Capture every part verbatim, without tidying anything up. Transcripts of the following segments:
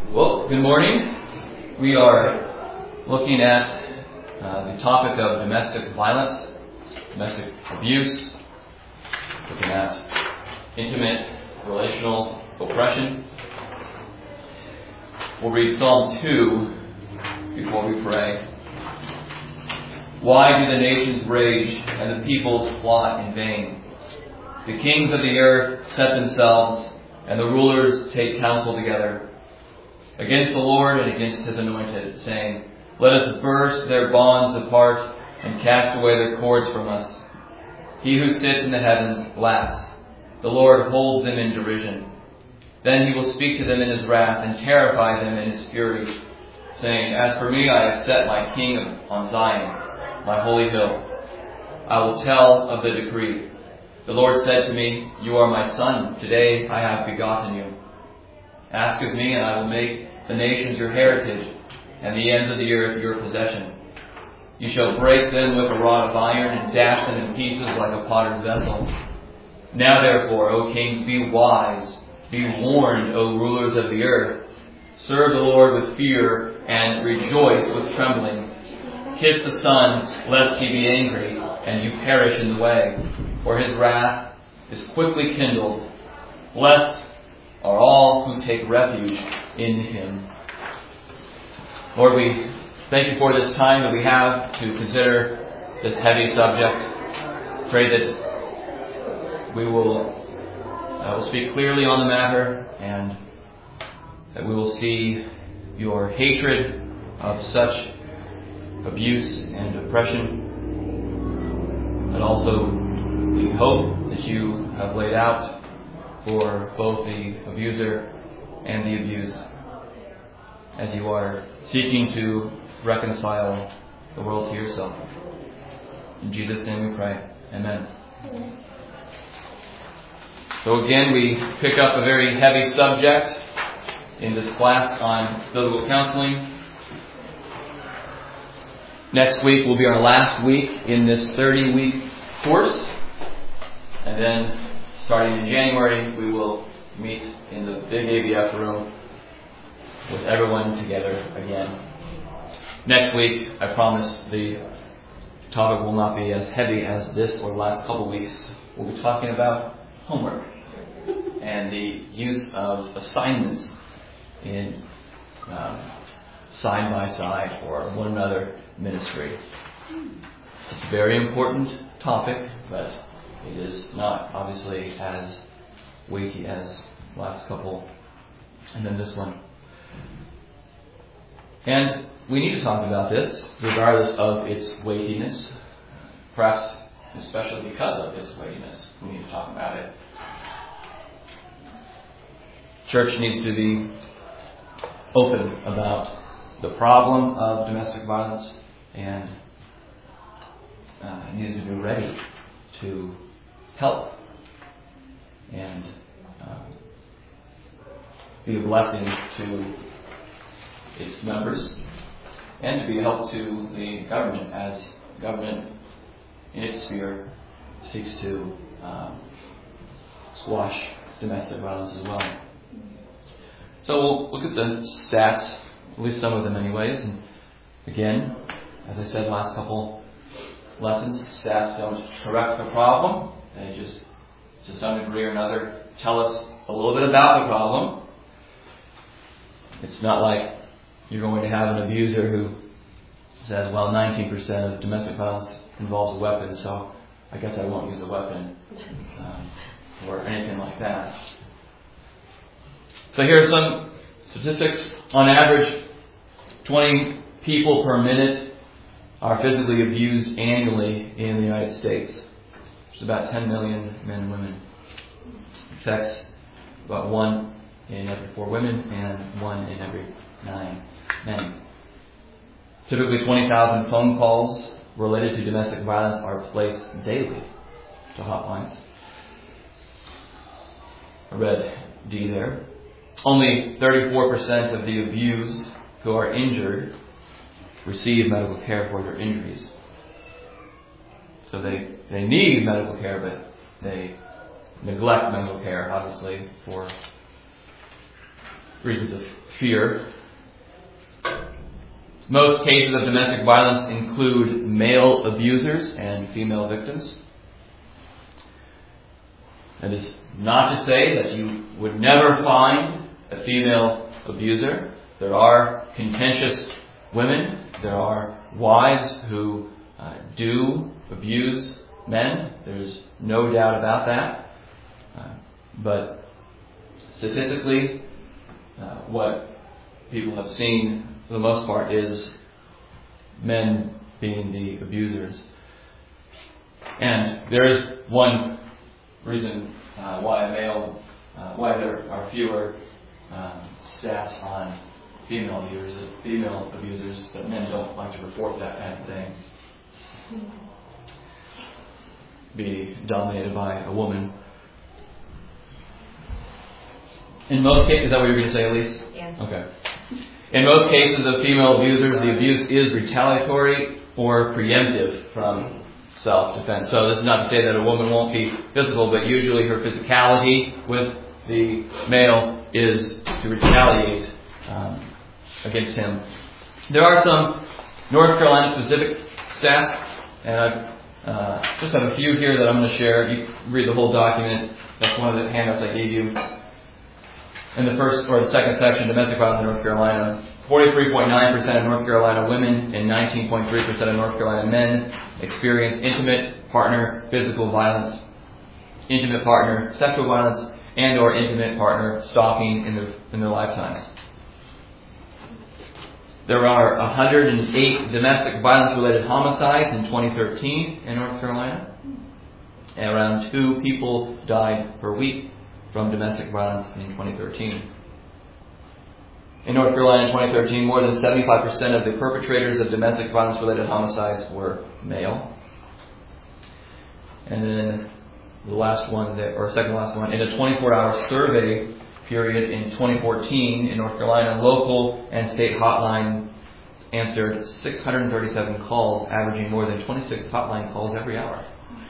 Well, good morning. We are looking at uh, the topic of domestic violence, domestic abuse, looking at intimate relational oppression. We'll read Psalm two before we pray. Why do the nations rage and the peoples plot in vain? The kings of the earth set themselves, and the rulers take counsel together against the Lord and against His anointed, saying, Let us burst their bonds apart and cast away their cords from us. He who sits in the heavens laughs. The Lord holds them in derision. Then He will speak to them in His wrath and terrify them in His fury, saying, As for me, I have set my king on Zion, my holy hill. I will tell of the decree. The Lord said to me, You are my son. Today I have begotten you. Ask of me, and I will make the nations your heritage, and the ends of the earth your possession. You shall break them with a rod of iron, and dash them in pieces like a potter's vessel. Now therefore, O kings, be wise. Be warned, O rulers of the earth. Serve the Lord with fear, and rejoice with trembling. Kiss the Son, lest He be angry, and you perish in the way. For His wrath is quickly kindled. Blessed are all who take refuge in Him. Lord, we thank You for this time that we have to consider this heavy subject. Pray that we will, uh, will speak clearly on the matter, and that we will see Your hatred of such abuse and oppression, but also the hope that You have laid out for both the abuser and the abused, as You are seeking to reconcile the world to Yourself. In Jesus' name we pray. Amen. So again, we pick up a very heavy subject in this class on biblical counseling. Next week will be our last week in this thirty-week course. And then, starting in January, we will meet in the big A B F room with everyone together again. Next week, I promise the topic will not be as heavy as this or the last couple of weeks. We'll be talking about homework and the use of assignments in um, side-by-side or one another ministry. It's a very important topic, but it is not obviously as weighty as the last couple, and then this one. And we need to talk about this, regardless of its weightiness. Perhaps especially because of its weightiness, we need to talk about it. Church needs to be open about the problem of domestic violence, and uh, needs to be ready to help and uh, be a blessing to its members, and to be a help to the government as government in its sphere seeks to um, squash domestic violence as well. So we'll look at the stats, at least some of them anyways. And again, as I said last couple lessons, stats don't correct the problem. They just, to some degree or another, tell us a little bit about the problem. It's not like you're going to have an abuser who says, well, nineteen percent of domestic violence involves a weapon, so I guess I won't use a weapon, um, or anything like that. So here are some statistics. On average, twenty people per minute are physically abused annually in the United States. There's about ten million men and women. It affects about one in every four women and one in every nine men. Typically twenty thousand phone calls related to domestic violence are placed daily to hotlines. I read D there. Only thirty-four percent of the abused who are injured receive medical care for their injuries. So they, they need medical care, but they neglect medical care, obviously, for reasons of fear. Most cases of domestic violence include male abusers and female victims. That is not to say that you would never find a female abuser. There are contentious women. There are wives who uh, do abuse men. There's no doubt about that. Uh, but statistically, uh, what people have seen for the most part is men being the abusers. And there is one reason uh, why a male, uh, why there are fewer um, stats on female abusers, female abusers, but men don't like to report that kind of thing. Be dominated by a woman. In most cases, is that what you were going to say, Elise? Yeah. Okay. In most cases of female abusers, the abuse is retaliatory or preemptive from self-defense. So this is not to say that a woman won't be physical, but usually her physicality with the male is to retaliate um, against him. There are some North Carolina specific stats, and I uh, just have a few here that I'm going to share. You can read the whole document. That's one of the handouts I gave you. In the first or the second section, domestic violence in North Carolina, forty-three point nine percent of North Carolina women and nineteen point three percent of North Carolina men experience intimate partner physical violence, intimate partner sexual violence, and or intimate partner stalking in their, in their lifetimes. There are one hundred eight domestic violence-related homicides in twenty thirteen in North Carolina, and around two people died per week from domestic violence in twenty thirteen. In North Carolina in twenty thirteen, more than seventy-five percent of the perpetrators of domestic violence-related homicides were male. And then the last one, that, or second last one, in a twenty-four hour survey period in twenty fourteen in North Carolina, local and state hotline answered six hundred thirty-seven calls, averaging more than twenty-six hotline calls every hour.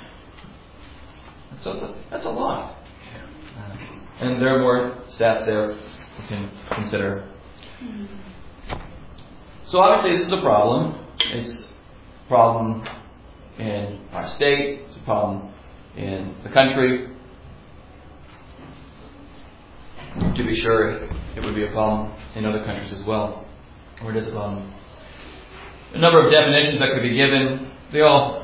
So that's a, that's a lot. Uh, and there are more stats there you can consider. So obviously this is a problem. It's a problem in our state. It's a problem in the country. To be sure, it would be a problem in other countries as well. Or it is a problem. A number of definitions that could be given. They all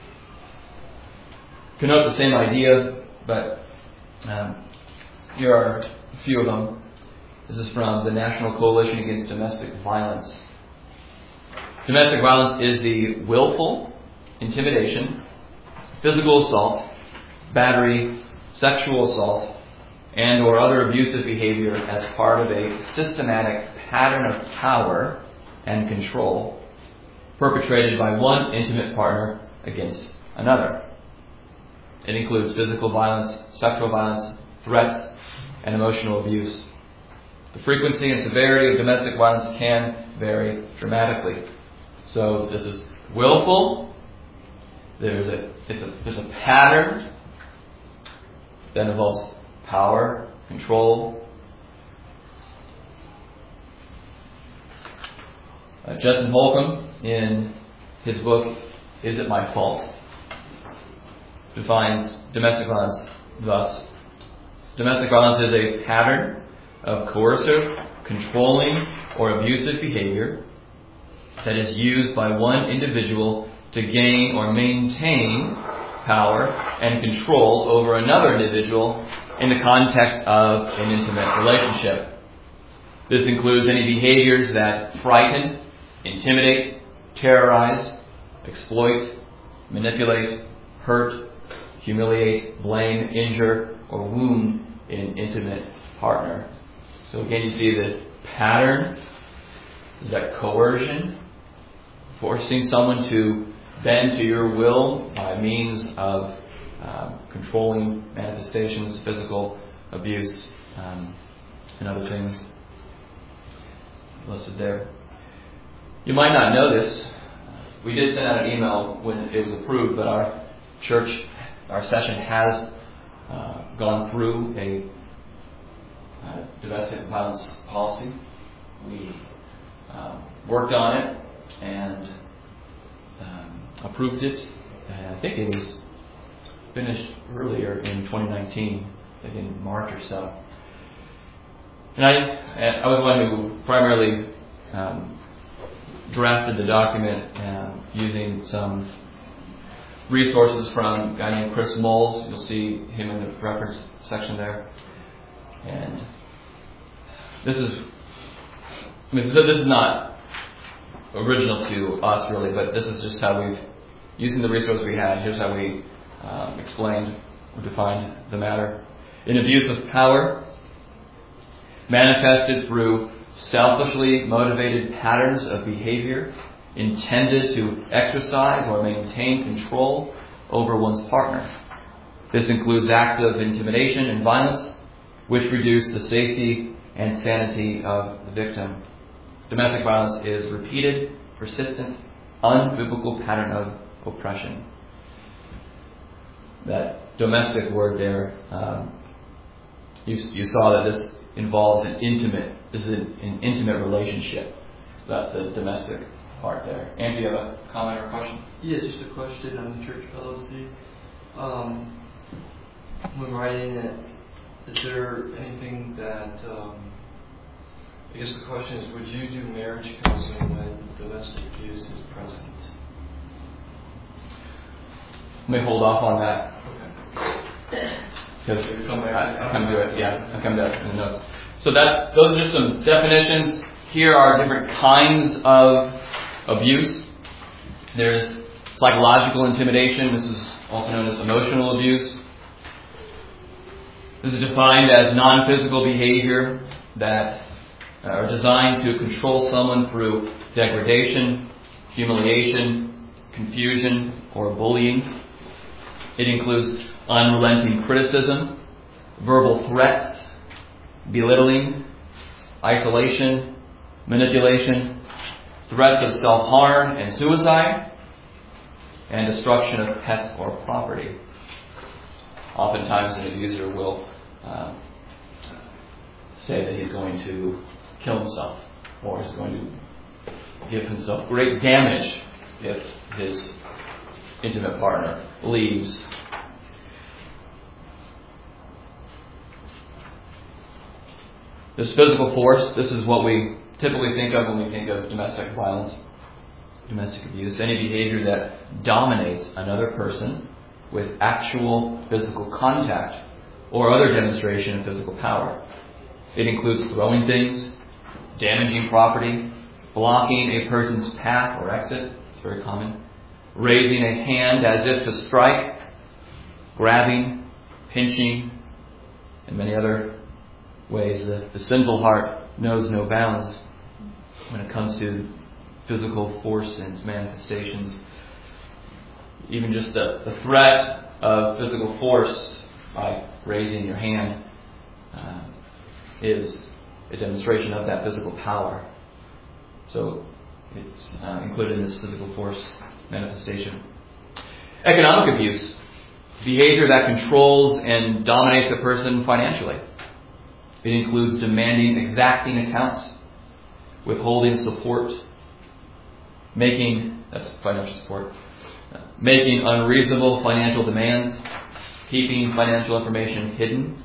connote the same idea, but um, here are a few of them. This is from the National Coalition Against Domestic Violence. Domestic violence is the willful intimidation, physical assault, battery, sexual assault, and or other abusive behavior as part of a systematic pattern of power and control perpetrated by one intimate partner against another. It includes physical violence, sexual violence, threats, and emotional abuse. The frequency and severity of domestic violence can vary dramatically. So this is willful. There's a it's a there's a pattern that involves power, control. Uh, Justin Holcomb, in his book "Is It My Fault?", defines domestic violence thus: domestic violence is a pattern of coercive, controlling, or abusive behavior that is used by one individual to gain or maintain power and control over another individual in the context of an intimate relationship. This includes any behaviors that frighten, intimidate, terrorize, exploit, manipulate, hurt, humiliate, blame, injure, or wound an intimate partner. So again, you see the pattern. Is that coercion? Forcing someone to bend to your will by means of um, controlling manifestations, physical abuse, um, and other things listed there. You might not know this. We did send out an email when it was approved, but our church, our session has uh, gone through a uh, domestic violence policy. We um, worked on it and um, approved it. And I think it was finished earlier in twenty nineteen, like in March or so. And I, and I was the one who primarily um, drafted the document uh, using some resources from a guy named Chris Moles. You'll see him in the reference section there. And this is, I mean, this is not original to us really, but this is just how we've, using the resources we had, here's how we um, explained or defined the matter. An abuse of power manifested through selfishly motivated patterns of behavior intended to exercise or maintain control over one's partner. This includes acts of intimidation and violence which reduce the safety and sanity of the victim. Domestic violence is repeated, persistent, unbiblical pattern of oppression. That domestic word there, um, you, you saw that this involves an intimate, this is an, an intimate relationship. So that's the domestic part there. Andrew, you have a comment or a question? Yeah, just a question on the church L L C. Um, when writing it, is there anything that, um, I guess the question is, would you do marriage counseling when domestic abuse is present? Let me hold off on that. Okay. Because I, I come to it, yeah, I come to it in the notes. So that those are just some definitions. Here are different kinds of abuse. There's psychological intimidation. This is also known as emotional abuse. This is defined as non-physical behavior that are designed to control someone through degradation, humiliation, confusion, or bullying. It includes unrelenting criticism, verbal threats, belittling, isolation, manipulation, threats of self-harm and suicide, and destruction of pets or property. Oftentimes an abuser will uh, say that he's going to kill himself or is going to give himself great damage if his intimate partner leaves. This physical force, this is what we typically think of when we think of domestic violence, domestic abuse. Any behavior that dominates another person with actual physical contact or other demonstration of physical power. It includes throwing things, damaging property, blocking a person's path or exit. It's very common. Raising a hand as if to strike, grabbing, pinching, and many other ways. The, the sinful heart knows no bounds when it comes to physical force and its manifestations. Even just the, the threat of physical force by raising your hand uh, is a demonstration of that physical power. So it's uh, included in this physical force manifestation. Economic abuse, behavior that controls and dominates a person financially. It includes demanding exacting accounts, withholding support, making, that's financial support, making unreasonable financial demands, keeping financial information hidden.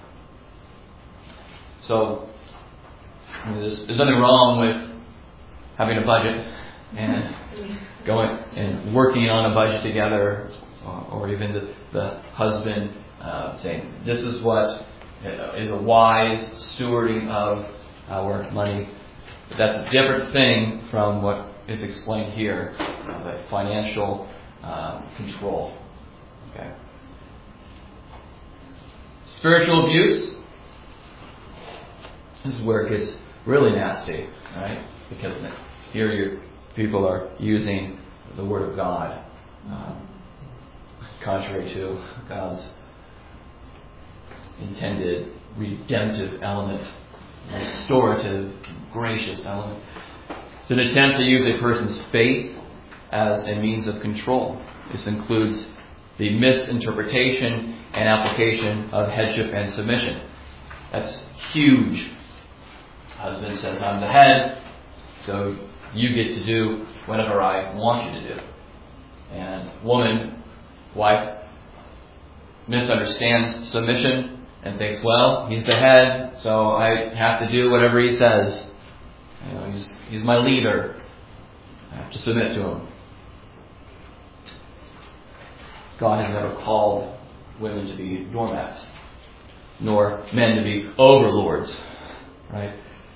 So, I mean, there's, there's nothing wrong with having a budget and going and working on a budget together, or, or even the, the husband uh, saying, this is what is a wise stewarding of our money. But that's a different thing from what is explained here, uh, the financial uh, control. Okay. Spiritual abuse. This is where it gets really nasty, right? Because here you people are using the Word of God, um, contrary to God's intended redemptive element, restorative, gracious element. It's an attempt to use a person's faith as a means of control. This includes the misinterpretation and application of headship and submission That's huge. Husband says, I'm the head, so you get to do whatever I want you to do. And woman, wife, misunderstands submission and thinks, well, he's the head, so I have to do whatever he says. You know, he's he's my leader. I have to submit to him. God has never called women to be doormats, nor men to be overlords. Right?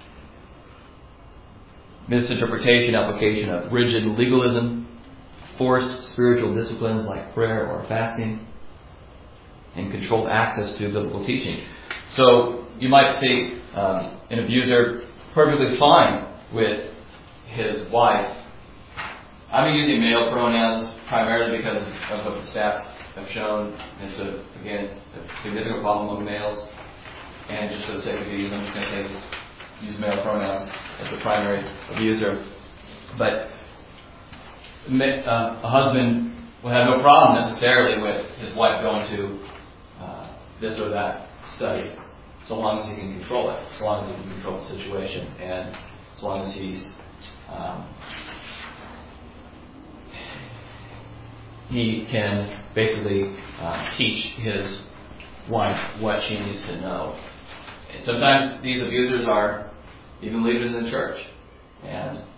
Misinterpretation, application of rigid legalism, forced spiritual disciplines like prayer or fasting, and controlled access to biblical teaching. So you might see um, an abuser perfectly fine with his wife. I'm using male pronouns primarily because of what the stats have shown. It's, a, again, a significant problem among males. And just for the sake of ease, I'm just going to say use male pronouns as the primary abuser. But uh, a husband will have no problem necessarily with his wife going to uh, this or that study, so long as he can control it, so long as he can control the situation, and as long as he's um, he can basically uh, teach his wife what she needs to know. And sometimes these abusers are even leaders in the church, and um,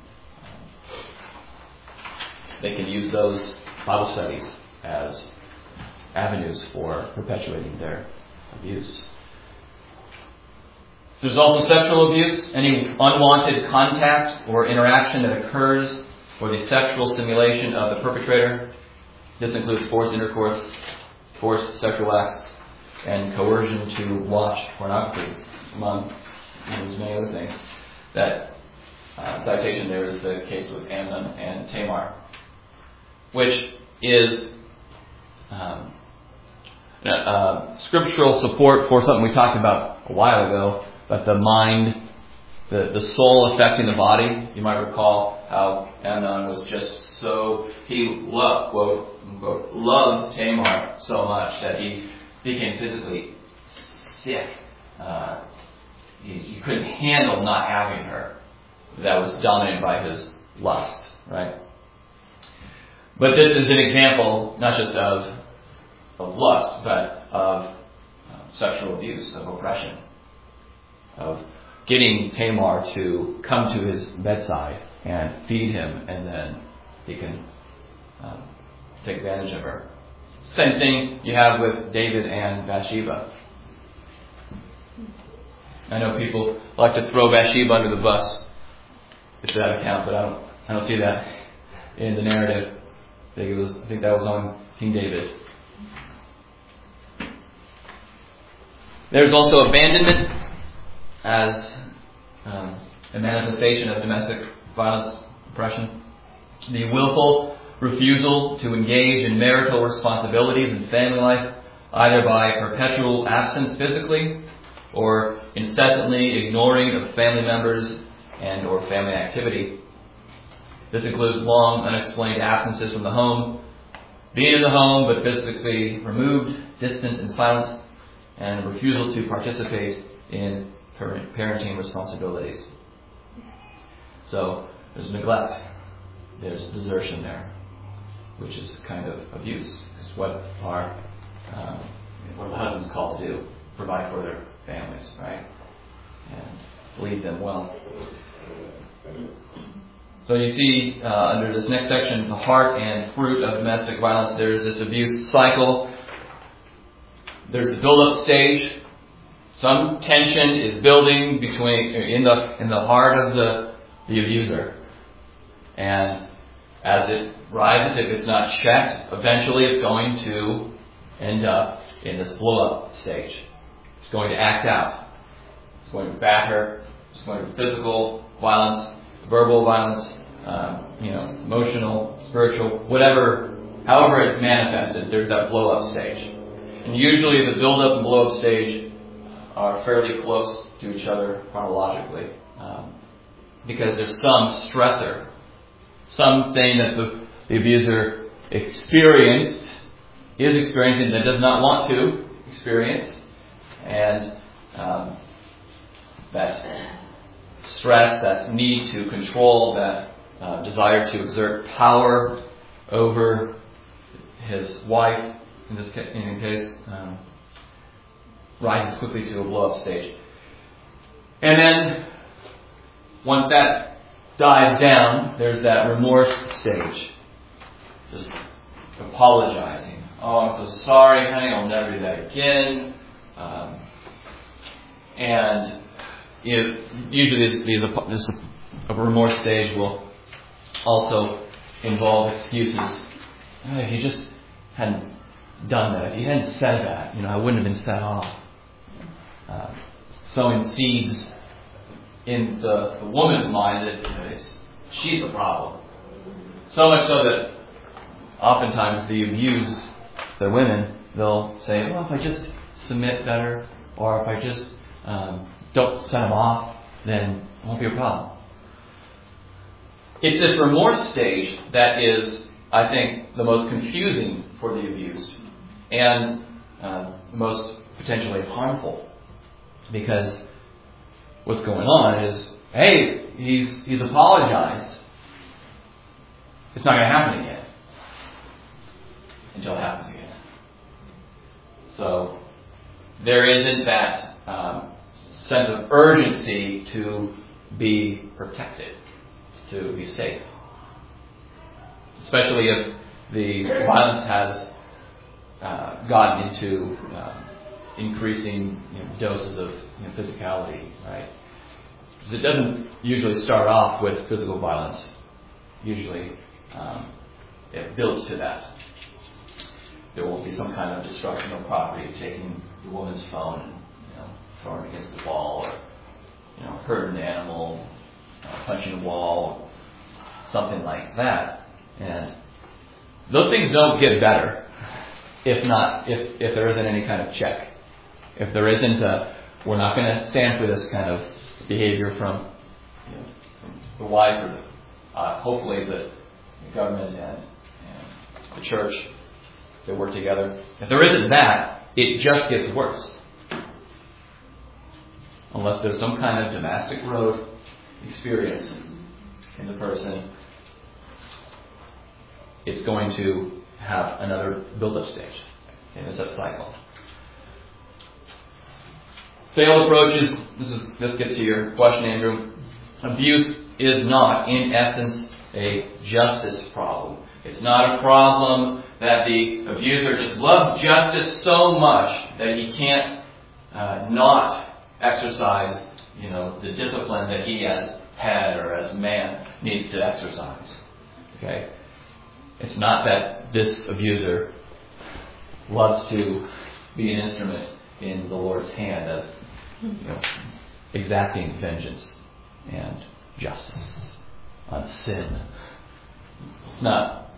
they can use those Bible studies as avenues for perpetuating their abuse. There's also sexual abuse, any unwanted contact or interaction that occurs for the sexual stimulation of the perpetrator. This includes forced intercourse, forced sexual acts, and coercion to watch pornography, among you know, many other things. That uh, citation there is the case with Amnon and Tamar, which is um, uh, scriptural support for something we talked about a while ago, but the mind, the, the soul affecting the body. You might recall how Amnon was just so, he loved, quote, unquote, loved Tamar so much that he became physically sick. Uh, he, he couldn't handle not having her. That was dominated by his lust, right? But this is an example not just of, of lust, but of uh, sexual abuse, of oppression, of getting Tamar to come to his bedside and feed him, and then he can um, take advantage of her. Same thing you have with David and Bathsheba. I know people like to throw Bathsheba under the bus to that account, but I don't, I don't see that in the narrative. I think it was, I think that was on King David. There's also abandonment as um, a manifestation of domestic violence, oppression. The willful refusal to engage in marital responsibilities in family life, either by perpetual absence physically or incessantly ignoring of family members and or family activity. This includes long, unexplained absences from the home, being in the home but physically removed, distant, and silent, and refusal to participate in parenting responsibilities. So there's neglect, there's desertion there, which is kind of abuse. It's what our um, what the husbands called to do, provide for their families, right, and lead them well. So you see uh, under this next section, the heart and fruit of domestic violence, there's this abuse cycle. There's the build-up stage. Some tension is building between in the in the heart of the the abuser, and as it rises, if it's not checked, eventually it's going to end up in this blow-up stage. It's going to act out. It's going to batter. It's going to physical violence, verbal violence, um, you know, emotional, spiritual, whatever, however it manifested. There's that blow-up stage, and usually the build-up and blow-up stage are fairly close to each other chronologically, um, because there's some stressor, something that the, the abuser experienced, is experiencing that does not want to experience, and um, that stress, that need to control, that uh, desire to exert power over his wife, in this ca- in case, um, rises quickly to a blow-up stage. And then, once that dies down, there's that remorse stage. Just apologizing. Oh, I'm so sorry, honey, I'll never do that again. Um, and it, usually this, this, this a remorse stage will also involve excuses. Oh, if you just hadn't done that, if you hadn't said that, you know, I wouldn't have been set off. Uh, sowing seeds in the, the woman's mind that, you know, it's, she's the problem. So much so that oftentimes the abused, the women, they'll say, well, if I just submit better, or if I just um, don't set them off, then it won't be a problem. It's this remorse stage that is, I think, the most confusing for the abused and uh, the most potentially harmful. Because what's going on is, hey, he's he's apologized. It's not going to happen again until it happens again. So there isn't that um, sense of urgency to be protected, to be safe. Especially if the violence has uh, gotten into um, increasing you know, doses of you know, physicality, right? Because it doesn't usually start off with physical violence. Usually um, it builds to that. There will be some kind of destruction of property, taking the woman's phone and you know, throwing it against the wall, or you know, hurting an animal, uh, punching a wall, something like that. And those things don't get better if not if, if there isn't any kind of check. If there isn't a, we're not going to stand for this kind of behavior from, you know, from the wife or the, uh, hopefully the, the government and, and the church that work together. If there isn't that, it just gets worse. Unless there's some kind of Damascus Road experience in the person, it's going to have another build-up stage. Okay, it's a cycle. Failed approaches. This is this gets to your question, Andrew. Abuse is not, in essence, a justice problem. It's not a problem that the abuser just loves justice so much that he can't uh, not exercise, you know, the discipline that he as head or as man needs to exercise. Okay, it's not that this abuser loves to be an instrument in the Lord's hand as you know, exacting vengeance and justice on sin. It's not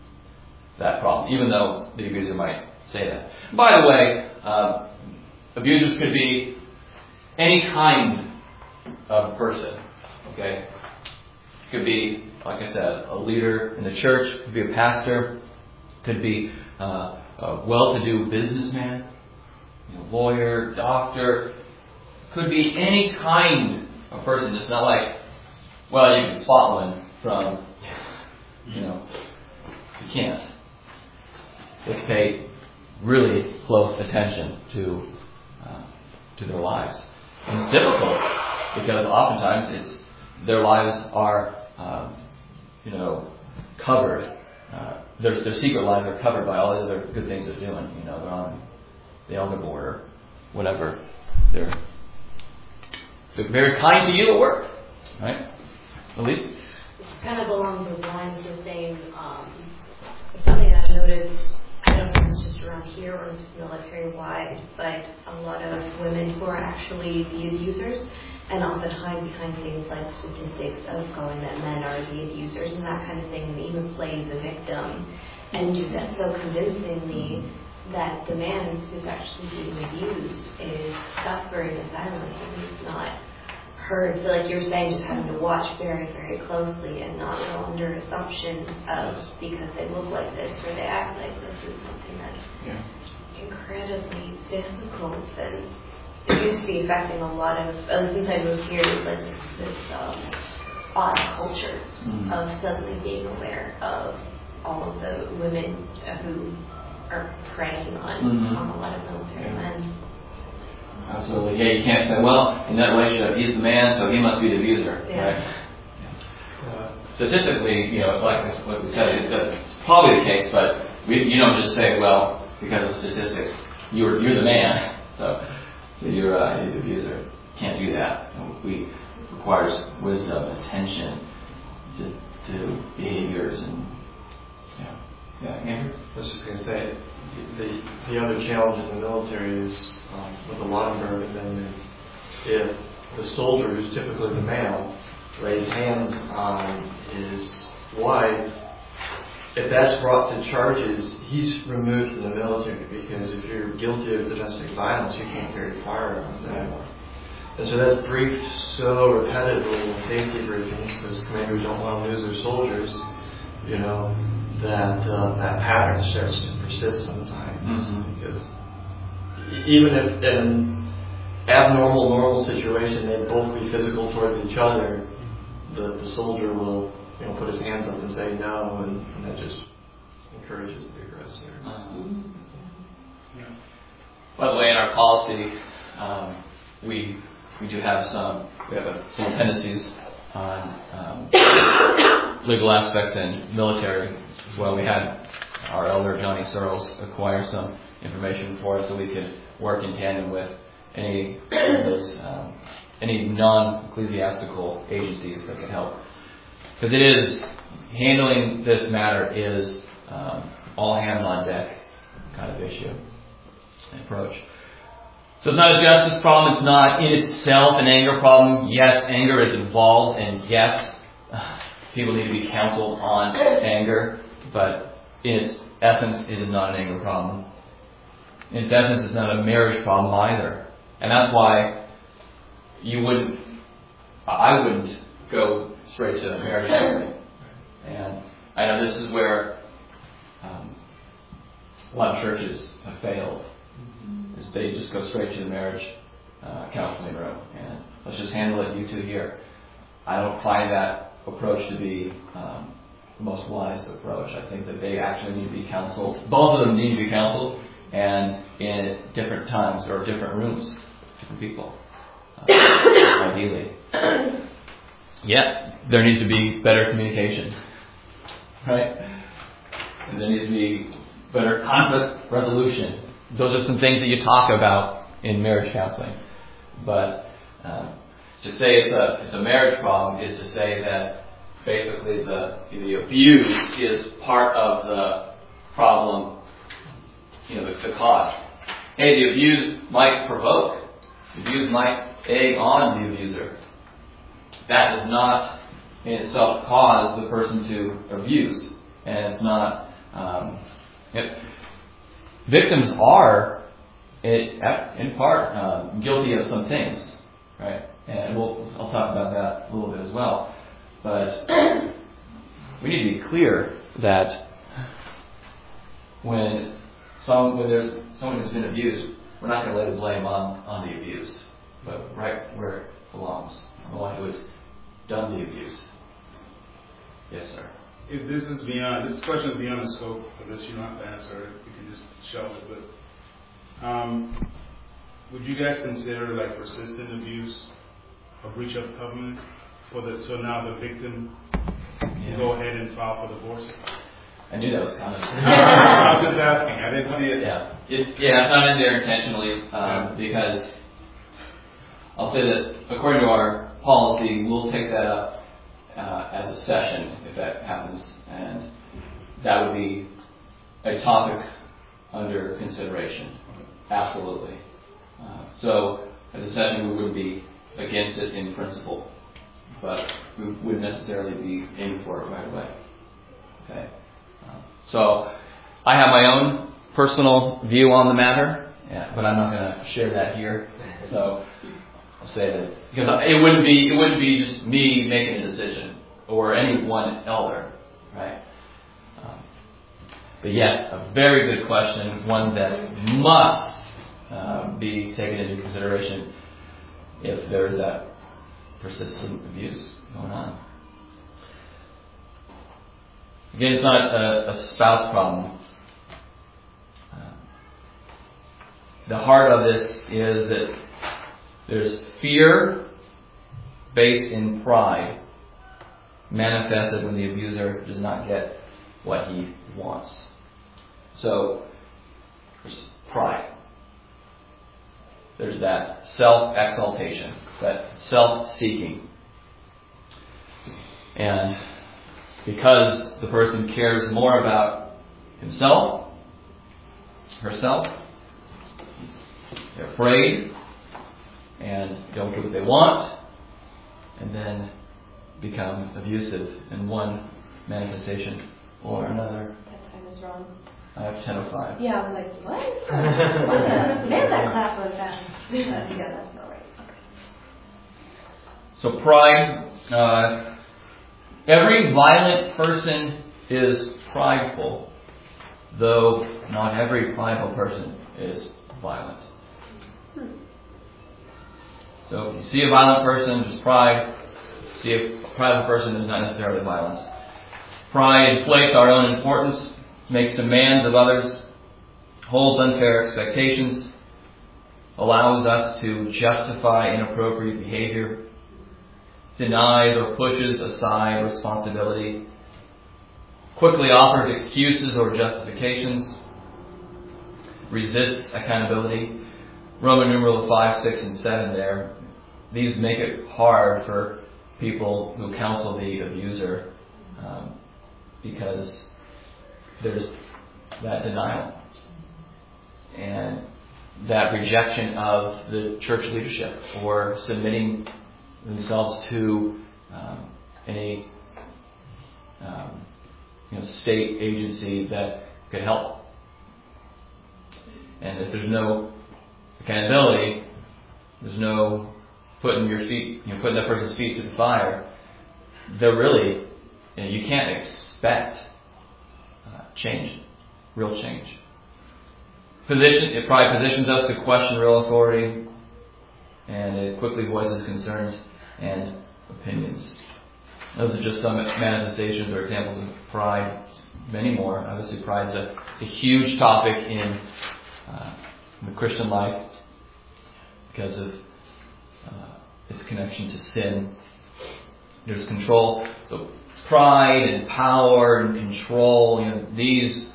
that problem, even though the abuser might say that. By the way, uh, abusers could be any kind of person. Okay, could be, like I said, a leader in the church. Could be a pastor. Could be uh, a well-to-do businessman, you know, lawyer, doctor. Could be any kind of person. It's not like, well, you can spot one from, you know, you can't. They pay really close attention to uh, to their lives. And it's difficult because oftentimes it's their lives are, um, you know, covered. Uh, their their secret lives are covered by all the other good things they're doing. You know, they're on the elder board or whatever. They're they're very kind to you at work, right? Elise? It's kind of along those lines of saying um, something I noticed. I don't know if it's just around here or just military-wide, but a lot of women who are actually the abusers and often hide behind things like statistics of going that men are the abusers and that kind of thing, and even play the victim and do that so convincingly that the man who's actually being abused is suffering in silence and he's not heard. So like you were saying, just having to watch very, very closely and not go under assumptions of because they look like this or they act like this is something that's yeah. incredibly difficult. And it seems to be affecting a lot of, at least since I moved here, like this um, odd culture mm-hmm. of suddenly being aware of all of the women who are preying on, mm-hmm. on a lot of military yeah. men. Absolutely. Yeah, you can't say, well, in that relationship, he's the man, so he must be the abuser, yeah. right? Uh, statistically, you know, like what we said, it's probably the case, but we, you don't just say, well, because of statistics, you're you're the man, so, so you're, uh, you're the abuser. You can't do that. You know, we requires wisdom, attention to, to behaviors, and you know, yeah. Andrew? I was just going to say, the the other challenge in the military is um, with the Lautenberg, and then if the soldier, who's typically the male, lays hands on his wife, if that's brought to charges, he's removed from the military, because if you're guilty of domestic violence, you can't carry firearms anymore. And so that's briefed so repetitively in safety briefings, because commanders don't want to lose their soldiers, you know, that uh, that pattern starts to persist sometimes. Mm-hmm. Because even if in an abnormal, normal situation, they both be physical towards each other, the, the soldier will, you know, put his hands up and say no, and, and that just encourages the aggressor. Mm-hmm. Yeah. By the way, in our policy, um, we we do have some we have a, some appendices on um, legal aspects in military as well. We had our elder Johnny Searles acquire some information for us so we could work in tandem with any of those um, any non-ecclesiastical agencies that can help. Because it is, handling this matter is um, all hands on deck kind of issue and approach. So it's not a justice problem. It's not in itself an anger problem. Yes, anger is involved, and yes, people need to be counseled on anger, but in its essence, it is not an anger problem. In its essence, it's not a marriage problem either. And that's why you wouldn't, I wouldn't go straight to marriage counseling. And I know this is where um, a lot of churches have failed. Is they just go straight to the marriage uh, counseling room and let's just handle it, you two here. I don't find that approach to be um, the most wise approach. I think that they actually need to be counseled. Both of them need to be counseled, and in different times or different rooms, different people, uh, ideally. Yeah, there needs to be better communication, right? And there needs to be better conflict resolution. Those are some things that you talk about in marriage counseling. But um, to say it's a it's a marriage problem is to say that basically the the abuse is part of the problem, you know, the, the cause. Hey, the abuse might provoke. The abuse might egg on the abuser. That does not in itself cause the person to abuse. And it's not... Um, it, victims are, it, in part, uh, guilty of some things, right? And we'll, I'll talk about that a little bit as well. But we need to be clear that when some when there's someone who's been abused, we're not going to lay the blame on, on the abused, but right where it belongs, on the one who has done the abuse. Yes, sir. If this is beyond, this question is beyond the scope of this, you don't have to answer it. You can just shelve it. But um, would you guys consider like persistent abuse a breach of covenant for the so now the victim yeah. can go ahead and file for divorce? I knew that was coming. I'm just asking. I didn't see it. Yeah, it, yeah, it's not in there intentionally um, yeah. because I'll say that according to our policy, we'll take that up Uh, as a session, if that happens, and that would be a topic under consideration. Absolutely. Uh, so, as a session, we wouldn't be against it in principle, but we wouldn't necessarily be aiming for it right away. Okay. Uh, so, I have my own personal view on the matter, yeah, but I'm not going to share that here. So. Say that because it wouldn't be it wouldn't be just me making a decision or any one elder, right? Um, but yes, a very good question, one that must uh, be taken into consideration if there's that persistent abuse going on. Again, it's not a, a spouse problem. Uh, the heart of this is that there's fear based in pride, manifested when the abuser does not get what he wants. So, there's pride. There's that self-exaltation, that self-seeking. And because the person cares more about himself, herself, they're afraid and don't get what they want, and then become abusive in one manifestation or another. That time is wrong. I have ten oh five. Yeah, I was like, what? What the? Man, that class was fast. Yeah, that's not right. Okay. So pride, uh, every violent person is prideful, though not every prideful person is violent. Hmm. So if you see a violent person, there's pride. If you see a prideful person, there's not necessarily violence. Pride inflates our own importance, makes demands of others, holds unfair expectations, allows us to justify inappropriate behavior, denies or pushes aside responsibility, quickly offers excuses or justifications, resists accountability. Roman numeral five, six, and seven there. These make it hard for people who counsel the abuser um, because there's that denial and that rejection of the church leadership or submitting themselves to um, any um, you know, state agency that could help. And if there's no accountability, there's no putting your feet, you know, putting that person's feet to the fire, they're really, you know, you can't expect uh, change, real change. Position, it probably positions us to question real authority, and it quickly voices concerns and opinions. Those are just some manifestations or examples of pride. Many more. Obviously, pride is a, a huge topic in, uh, in the Christian life because of uh, its connection to sin. There's control. So pride and power and control, you know, these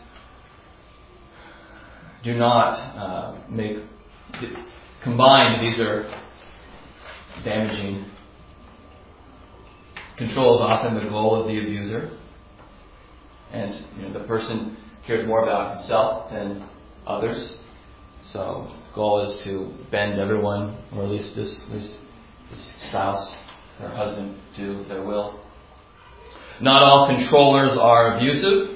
do not uh, make combined. These are damaging. Control is often the goal of the abuser, and you know, the person cares more about himself than others. So the goal is to bend everyone, or at least this, at least this spouse or husband, to their will. Not all controllers are abusive.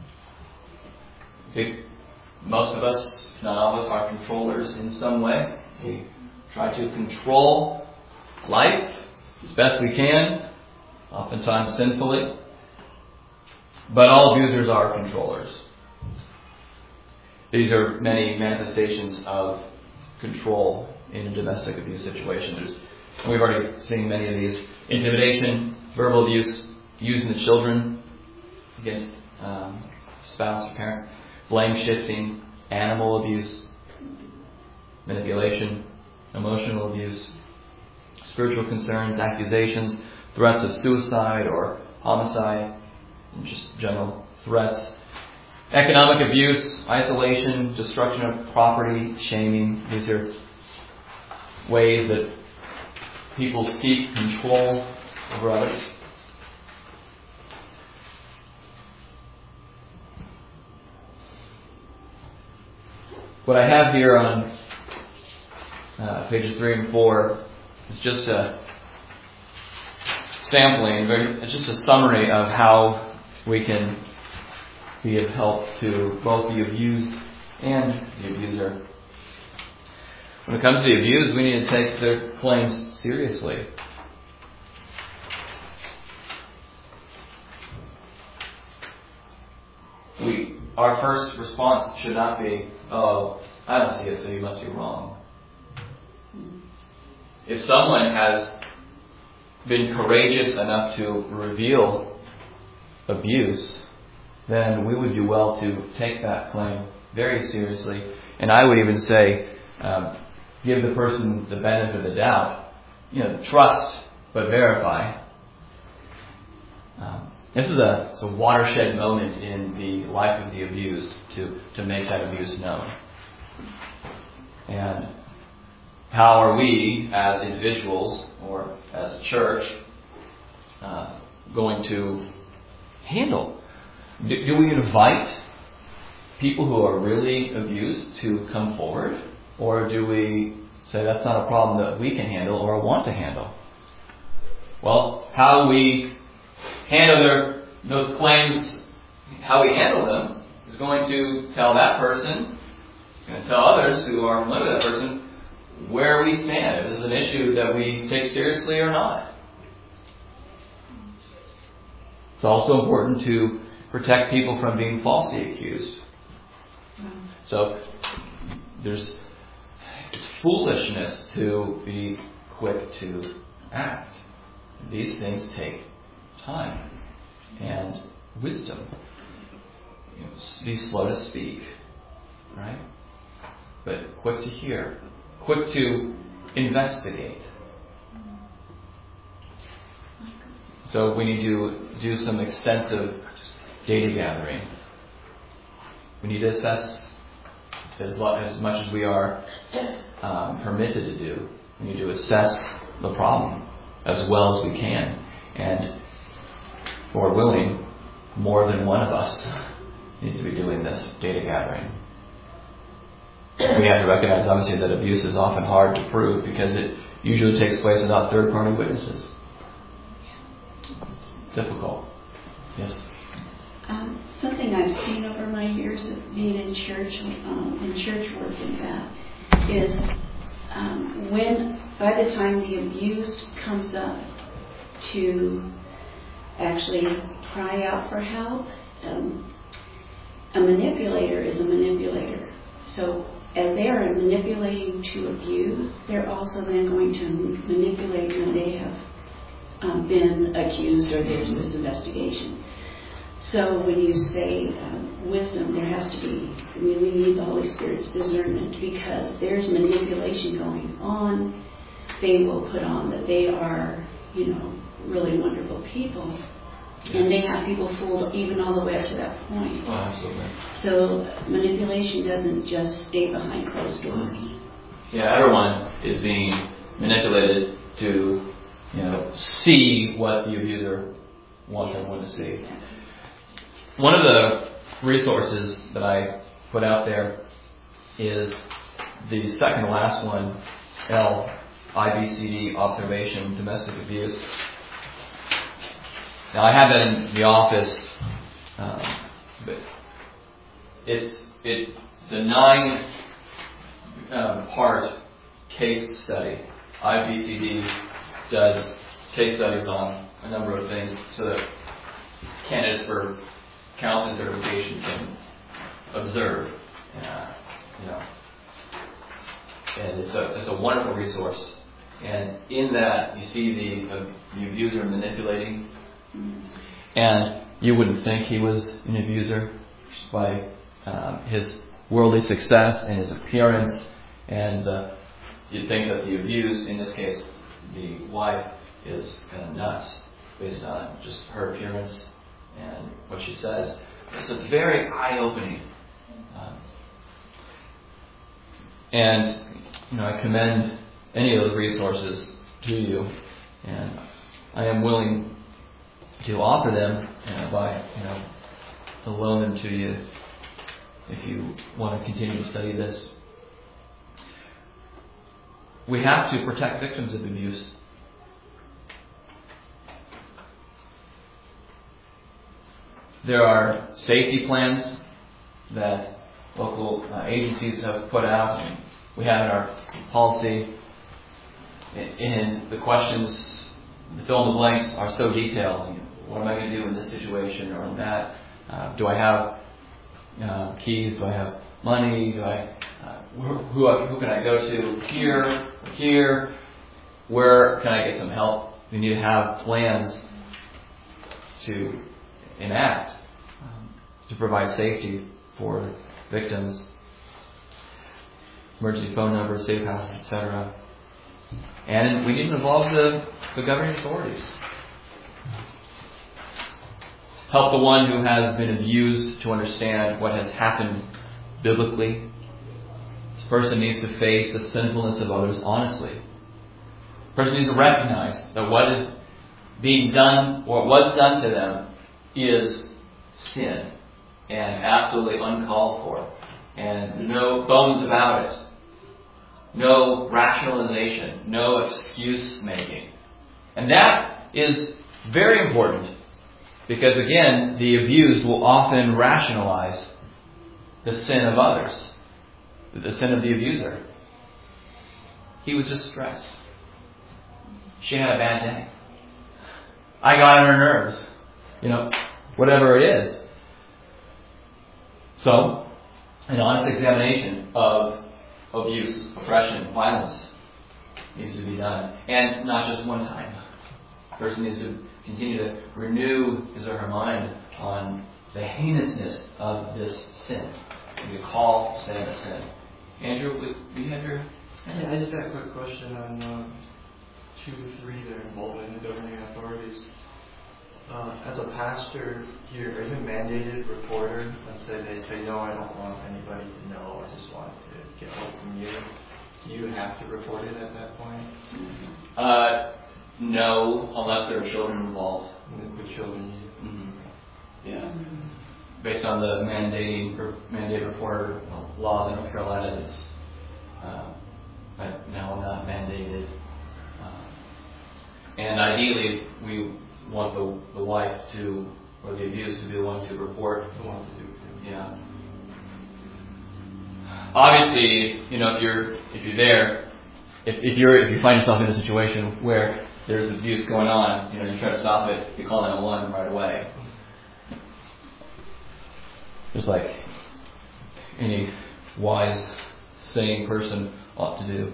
I think most of us, if not all of us, are controllers in some way. We try to control life as best we can, oftentimes sinfully. But all abusers are controllers. These are many manifestations of control in a domestic abuse situation. There's, we've already seen many of these. Intimidation, verbal abuse, using the children against um, spouse or parent, blame shifting, animal abuse, manipulation, emotional abuse, spiritual concerns, accusations, threats of suicide or homicide, and just general threats. Economic abuse, isolation, destruction of property, shaming. These are ways that people seek control over others. What I have here on uh, pages three and four is just a sampling, it's just a summary of how we can be of help to both the abused and the abuser. When it comes to the abused, we need to take their claims seriously. We, our first response should not be, oh, I don't see it, so you must be wrong. If someone has been courageous enough to reveal abuse, then we would do well to take that claim very seriously. And I would even say, um, give the person the benefit of the doubt. You know, trust but verify. Um, this is a, it's a watershed moment in the life of the abused to, to make that abuse known. And how are we, as individuals or as a church, uh, going to handle? Do, do we invite people who are really abused to come forward? Or do we say that's not a problem that we can handle or want to handle? Well, how we handle their, those claims, how we handle them, is going to tell that person, and tell others who are familiar with that person, where we stand. If this is an issue that we take seriously or not. It's also important to protect people from being falsely accused. So there's it's foolishness to be quick to act. These things take time and wisdom. You know, be slow to speak, right? But quick to hear, quick to investigate. So we need to do some extensive data gathering. We need to assess as, lo- as much as we are um, permitted to do. We need to assess the problem as well as we can. And if we're willing, more than one of us needs to be doing this data gathering. We have to recognize, obviously, that abuse is often hard to prove because it usually takes place without third-party witnesses. It's difficult. Yes? Um, something I've seen over my years of being in church, um, in church work and that, is um, when, by the time the abuse comes up to actually cry out for help, um, a manipulator is a manipulator. So as they are manipulating to abuse, they're also then going to manipulate when they have um, been accused or there's this investigation. So when you say uh, wisdom, there has to be, I mean, we need the Holy Spirit's discernment because there's manipulation going on. They will put on that they are, you know, really wonderful people. Yes. And they have people fooled even all the way up to that point. Oh, absolutely. So manipulation doesn't just stay behind closed doors. Mm-hmm. Yeah, everyone is being manipulated to, you know, see what the abuser wants yes. everyone to see. One of the resources that I put out there is the second to last one, L, I B C D, Observation, Domestic Abuse. Now I have that in the office, um, but it's it, it's a nine um, part case study. I B C D does case studies on a number of things so that candidates for counseling certification can observe, uh, you know, and it's a it's a wonderful resource. And in that, you see the uh, the abuser manipulating, and you wouldn't think he was an abuser by um, his worldly success and his appearance, and uh, you'd think that the abused, in this case, the wife, is kind of nuts based on just her appearance and what she says. So it's very eye-opening. Um, and, you know, I commend any of those resources to you. And I am willing to offer them uh, by, you know, to loan them to you if you want to continue to study this. We have to protect victims of abuse. There are safety plans that local uh, agencies have put out, and we have in our policy. And the questions, the fill in the blanks, are so detailed. You know, what am I going to do in this situation or in that? Uh, do I have uh, keys? Do I have money? Do I? Uh, who, who, who can I go to here, here? Where can I get some help? We need to have plans to enact um, to provide safety for victims. Emergency phone numbers, safe houses, et cetera. And we need to involve the, the governing authorities. Help the one who has been abused to understand what has happened biblically. This person needs to face the sinfulness of others honestly. The person needs to recognize that what is being done, or what's done to them, is sin and absolutely uncalled for. And no bones about it. No rationalization. No excuse making. And that is very important. Because again, the abused will often rationalize the sin of others. The sin of the abuser. He was just stressed. She had a bad day. I got on her nerves. You know, whatever it is. So, an honest examination of abuse, oppression, violence needs to be done. And not just one time. The person needs to continue to renew his or her mind on the heinousness of this sin. We call sin a sin. Andrew, do you have your... Yeah, I just had a quick question on uh, two to three that are involving the governing authorities. Uh, as a pastor here, are you a mandated reporter? Let's say they say, no, I don't want anybody to know. I just want to get help from you. Do you have to report it at that point? Uh, no, unless there are children involved. With children, you... Mm-hmm. Yeah. Based on the mandating mandated reporter laws in North Carolina, it's uh, but now not mandated. Uh, and ideally, we want the the wife to, or the abused to be the one to report. The one to do it. Yeah. Obviously, you know, if you're if you're there, if if you're if you find yourself in a situation where there's abuse going on, you know, you try to stop it, you call nine one one right away. Just like any wise, sane person ought to do.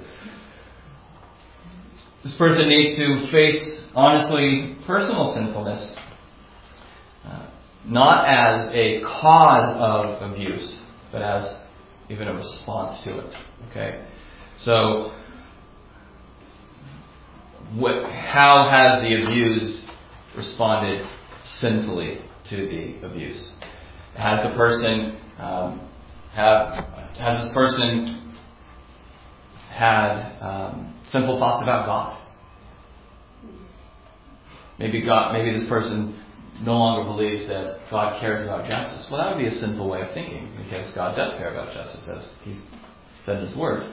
This person needs to face, honestly, personal sinfulness, uh, not as a cause of abuse, but as even a response to it. Okay, so what? How has the abused responded sinfully to the abuse? Has the person um, have has this person had um, sinful thoughts about God? Maybe God, maybe this person no longer believes that God cares about justice. Well, that would be a sinful way of thinking, because God does care about justice, as He said in His Word.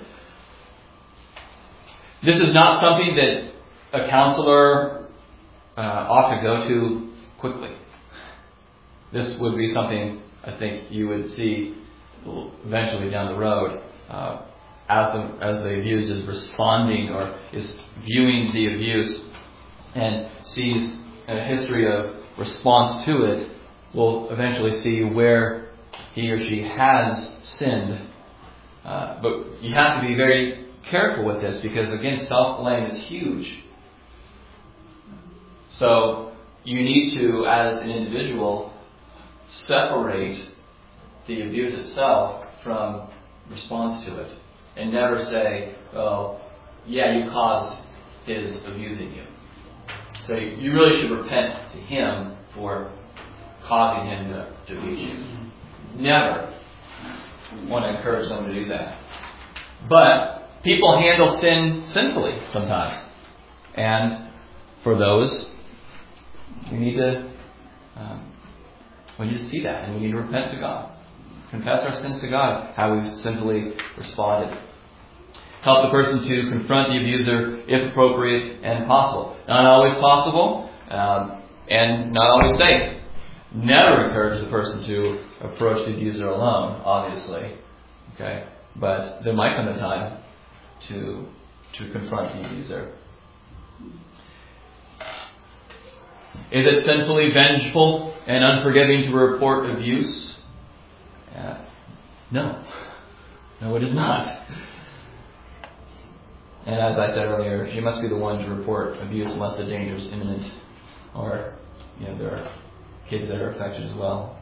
This is not something that a counselor uh, ought to go to quickly. This would be something I think you would see eventually down the road uh, as the as the abused is responding or is viewing the abuse and sees a history of response to it. Will eventually see where he or she has sinned. Uh, but you have to be very careful with this, because again, self-blame is huge. So you need to, as an individual, separate the abuse itself from response to it. And never say, oh, yeah, you caused his abusing you. So you really should repent to him for causing him to, to abuse you. Never want to encourage someone to do that. But people handle sin sinfully sometimes. And for those, we need to um, we need to see that, and we need to repent to God. Confess our sins to God, how we've sinfully responded. Help the person to confront the abuser if appropriate and possible. Not always possible, um, and not always safe. Never encourage the person to approach the abuser alone, obviously. Okay, but there might come a time to to confront the abuser. Is it sinfully vengeful and unforgiving to report abuse? Uh, no. No, it is not. And as I said earlier, she must be the one to report abuse unless the danger is imminent, or you know there are kids that are affected as well.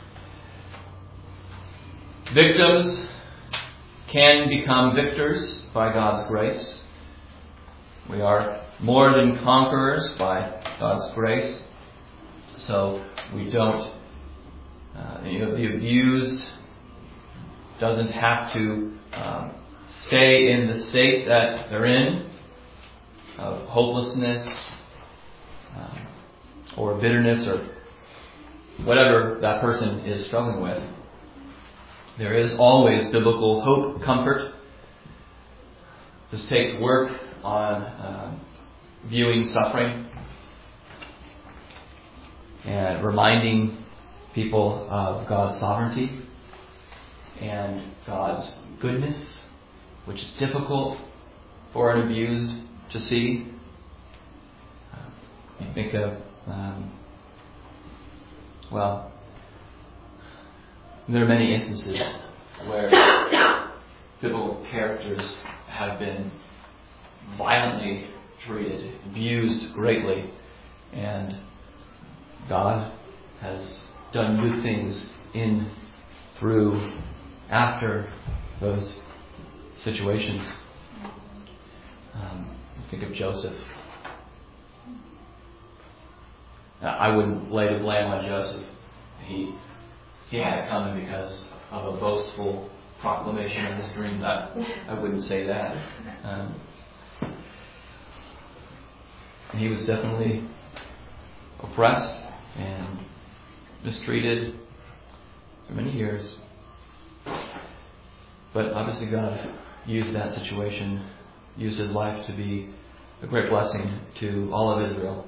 Victims can become victors by God's grace. We are more than conquerors by God's grace. So we don't, uh, you know, the abused doesn't have to um, stay in the state that they're in of hopelessness um, or bitterness or whatever that person is struggling with. There is always biblical hope, comfort. This takes work on uh, viewing suffering and reminding people of God's sovereignty and God's goodness, which is difficult for an abused to see. Uh, you think of, um, well, there are many instances where biblical characters have been violently treated, abused greatly, and God has done good things in, through, after those situations. Um, think of Joseph. Now, I wouldn't lay the blame on Joseph. He he had it coming because of a boastful proclamation of his dream. I, I wouldn't say that. Um, he was definitely oppressed and mistreated for many years. But obviously God used that situation, used his life to be a great blessing to all of Israel.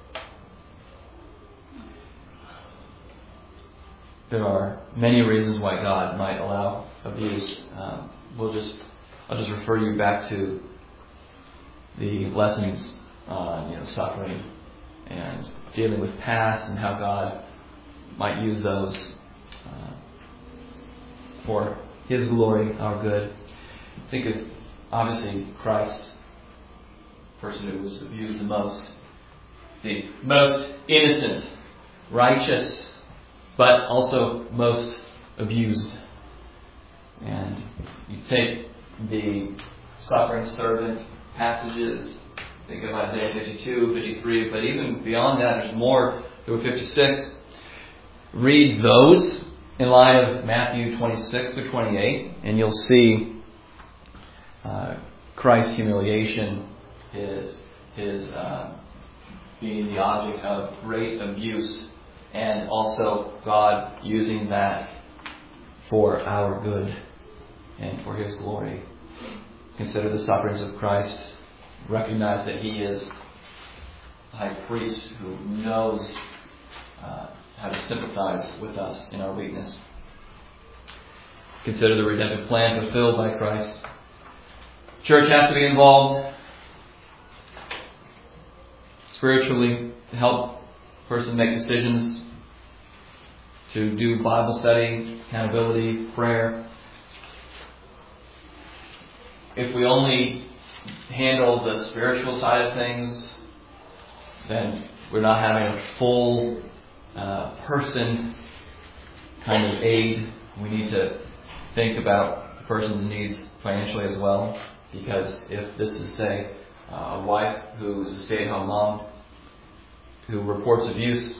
There are many reasons why God might allow abuse. Um, we'll just, I'll just refer you back to the lessons on, you know, suffering and dealing with past and how God might use those uh, for His glory, our good. Think of, obviously, Christ, the person who was abused the most, the most innocent, righteous, but also most abused. And you take the suffering servant passages, think of Isaiah fifty-two, fifty-three, but even beyond that, there's more through fifty-six. Read those in light of Matthew twenty-six to twenty-eight, and you'll see uh, Christ's humiliation, his, his uh, being the object of great abuse, and also God using that for our good and for His glory. Consider the sufferings of Christ. Recognize that He is a high priest who knows uh, how to sympathize with us in our weakness. Consider the redemptive plan fulfilled by Christ. Church has to be involved spiritually to help a person make decisions, to do Bible study, accountability, prayer. If we only handle the spiritual side of things, then we're not having a full uh, person kind of aid. We need to think about the person's needs financially as well, because if this is, say, uh, a wife who's a stay-at-home mom who reports abuse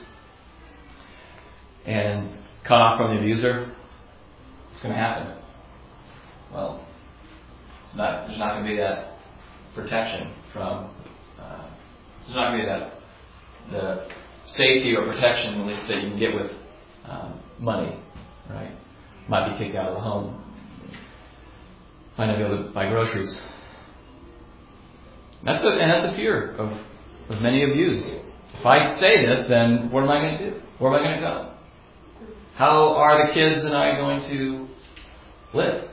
and cut off from the abuser, what's going to happen? Well, it's not, there's not going to be that protection from, uh, there's not going to be that the safety or protection, at least, that you can get with um, money, right? Might be kicked out of the home. Might not be able to buy groceries. That's a, and that's a fear of, of many abused. If I say this, then what am I going to do? Where am I going to go? How are the kids and I going to live?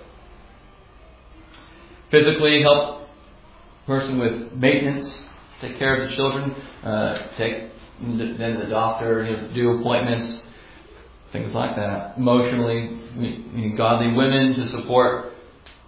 Physically help a person with maintenance, take care of the children, uh, take them to the doctor, you know, do appointments, things like that. Emotionally, we need godly women to support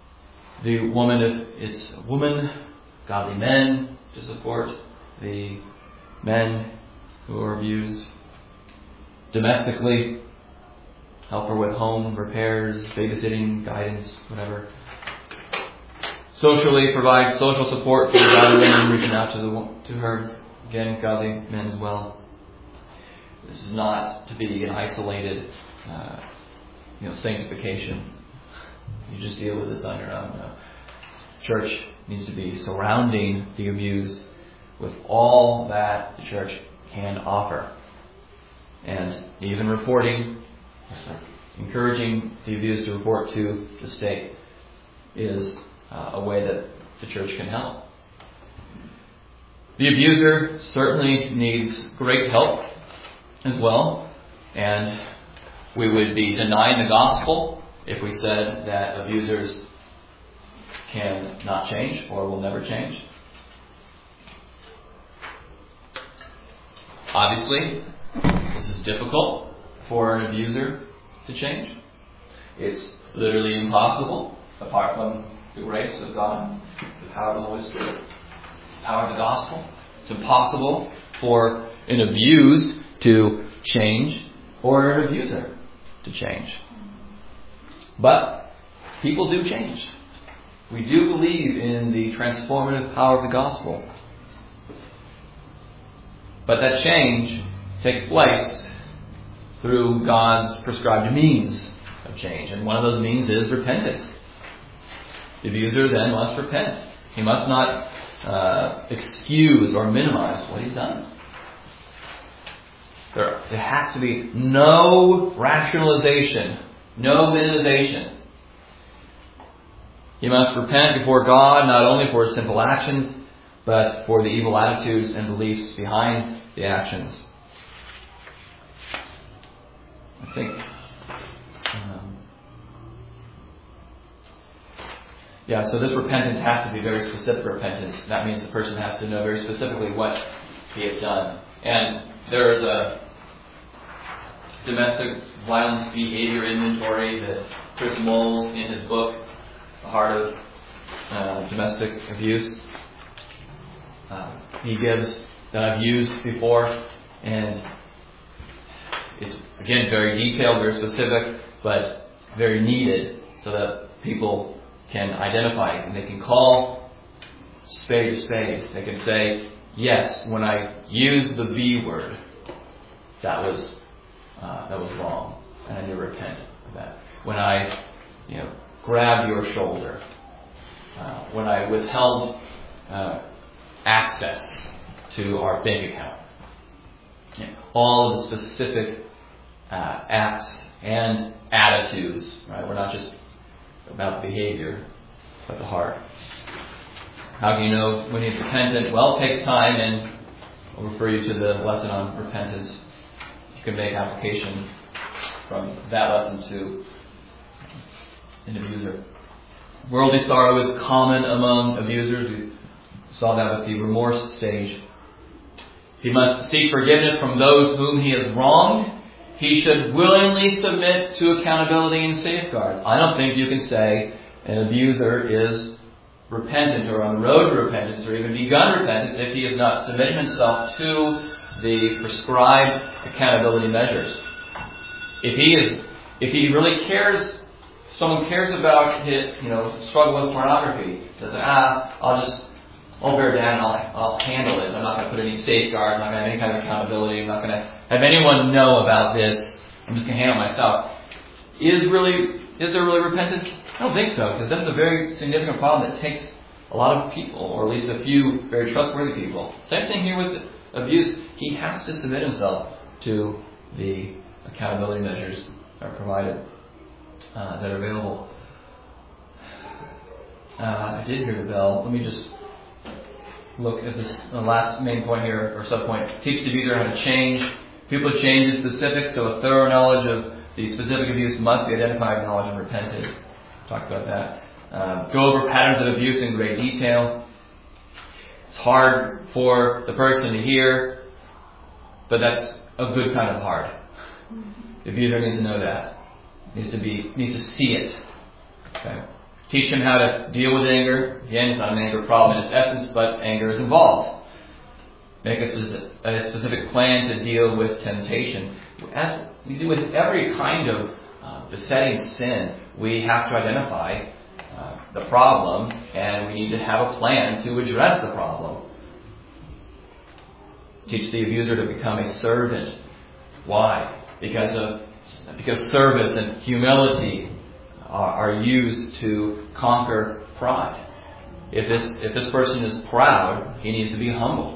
the woman, if it's a woman, godly men to support the men who are abused. Domestically, help her with home repairs, babysitting, guidance, whatever. Socially, provide social support for the godly men reaching out to the to her. Again, godly men as well. This is not to be an isolated, uh, you know, sanctification. You just deal with this on your own. No. Church needs to be surrounding the abused with all that the church can offer, and even reporting, encouraging the abused to report to the state is uh, a way that the church can help. The abuser certainly needs great help as well, and we would be denying the gospel if we said that abusers can not change or will never change. Obviously, this is difficult for an abuser to change. It's literally impossible apart from the grace of God, the power of the Holy Spirit, the power of the gospel. It's impossible for an abused to change or an abuser to change. But people do change. We do believe in the transformative power of the gospel. But that change takes place through God's prescribed means of change. And one of those means is repentance. The abuser then must repent. He must not uh, excuse or minimize what he's done. There, there has to be no rationalization, no minimization. He must repent before God, not only for his sinful actions, but for the evil attitudes and beliefs behind the actions. I think, um, yeah, so this repentance has to be very specific repentance. That means the person has to know very specifically what he has done. And there is a domestic violence behavior inventory that Chris Moles, in his book, The Heart of uh, Domestic Abuse, uh, he gives, that I've used before, and it's, again, very detailed, very specific, but very needed so that people can identify it and they can call spade a spade. They can say, yes, when I used the B word, that was uh, that was wrong, and I need to repent of that. When I, you know, grabbed your shoulder, uh, when I withheld uh, access to our bank account, you know, all of the specific uh, acts and attitudes. Right? We're not just about the behavior, but the heart. How can you know when he's repentant? Well, it takes time, and I'll refer you to the lesson on repentance. You can make application from that lesson to an abuser. Worldly sorrow is common among abusers. We saw that with the remorse stage. He must seek forgiveness from those whom he has wronged. He should willingly submit to accountability and safeguards. I don't think you can say an abuser is repentant or on the road to repentance or even begun repentance if he has not submitted himself to the prescribed accountability measures. If he is, if he really cares, if someone cares about his, you know, struggle with pornography, says, ah, I'll just, I'll bear down and I'll, I'll handle it. I'm not going to put any safeguards. I'm not going to have any kind of accountability. I'm not going to have anyone know about this. I'm just going to handle it myself. Is really, is there really repentance? I don't think so, because that's a very significant problem that takes a lot of people, or at least a few very trustworthy people. Same thing here with abuse. He has to submit himself to the accountability measures that are provided, uh, that are available. Uh, I did hear the bell. Let me just look at this the last main point here, or sub-point. Teach the abuser how to change. People change is specific, so a thorough knowledge of the specific abuse must be identified, acknowledged, and repented. Talk about that. Uh, go over patterns of abuse in great detail. It's hard for the person to hear, but that's a good kind of hard. The abuser needs to know that. Needs to be needs to see it. Okay. Teach him how to deal with anger. Again, it's not an anger problem in its essence, but anger is involved. Make a specific, a specific plan to deal with temptation. As we do with every kind of uh, besetting sin, we have to identify uh, the problem, and we need to have a plan to address the problem. Teach the abuser to become a servant. Why? Because of because service and humility are, are used to conquer pride. If this if this person is proud, he needs to be humble.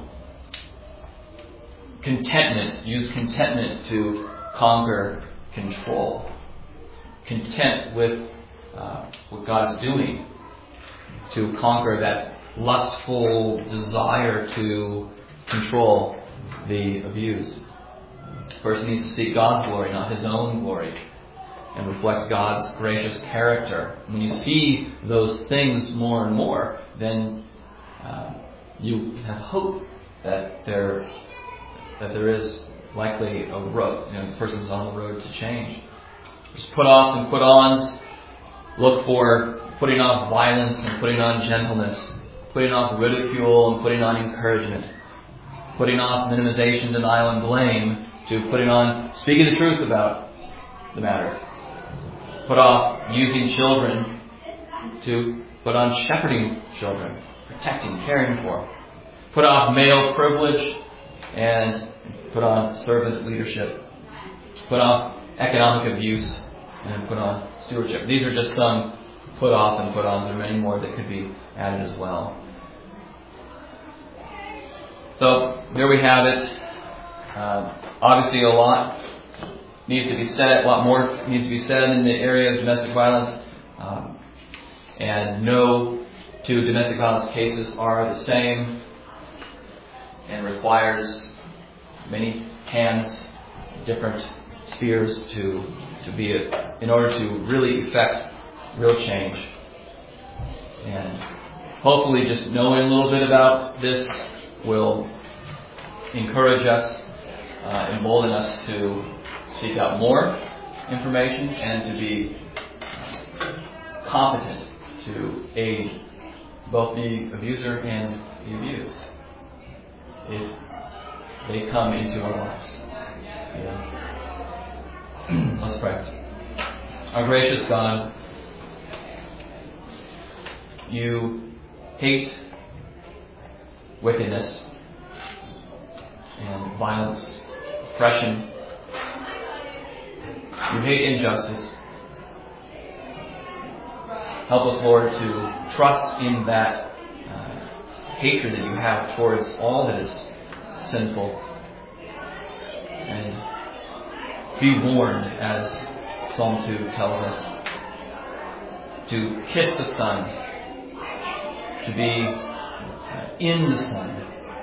Contentment. Use contentment to conquer control. Content with uh, what God's doing to conquer that lustful desire to control the abused. The person needs to seek God's glory, not his own glory, and reflect God's gracious character. When you see those things more and more, then uh, you have hope that there that there is likely a road. You know, the person's on the road to change. There's put-offs and put-ons. Look for putting off violence and putting on gentleness, putting off ridicule and putting on encouragement, putting off minimization, denial, and blame to putting on speaking the truth about the matter. Put off using children to put on shepherding children, protecting, caring for. Put off male privilege and put on servant leadership. Put off economic abuse and put on stewardship. These are just some put-offs and put-ons. There are many more that could be added as well. So there we have it. Uh, obviously a lot needs to be said, a lot more needs to be said in the area of domestic violence. Um, and no two domestic violence cases are the same, and requires many hands, different spheres to to be a, in order to really effect real change. And hopefully just knowing a little bit about this will encourage us, uh, embolden us to seek out more information and to be competent to aid both the abuser and the abused if they come into our lives. Yeah. Let's pray. Our gracious God, you hate wickedness and violence, oppression. You hate injustice. Help us, Lord, to trust in that uh, hatred that you have towards all that is sinful, and be warned, as Psalm two tells us, to kiss the Son, to be in the Son.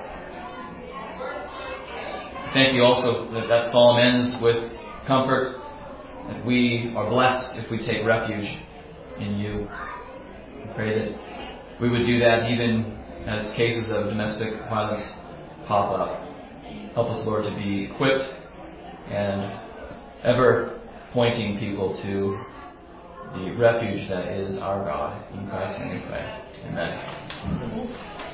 Thank you also that that psalm ends with comfort, that we are blessed if we take refuge in you. I pray that we would do that even as cases of domestic violence pop up. Help us, Lord, to be equipped and ever pointing people to the refuge that is our God. In Christ's name we pray. Amen.